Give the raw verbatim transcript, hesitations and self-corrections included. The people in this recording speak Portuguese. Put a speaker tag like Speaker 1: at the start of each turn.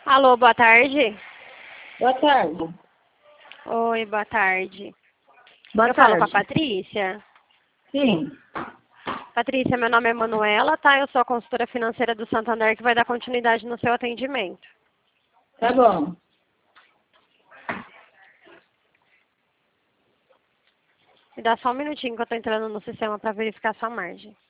Speaker 1: Alô, boa tarde.
Speaker 2: Boa tarde.
Speaker 1: Oi, boa tarde.
Speaker 2: Boa
Speaker 1: Eu
Speaker 2: tarde.
Speaker 1: falo com a Patrícia.
Speaker 2: Sim.
Speaker 1: Patrícia, meu nome é Manuela, tá? Eu sou a consultora financeira do Santander que vai dar continuidade no seu atendimento.
Speaker 2: Tá bom.
Speaker 1: Me dá só um minutinho que eu tô entrando no sistema para verificar sua margem.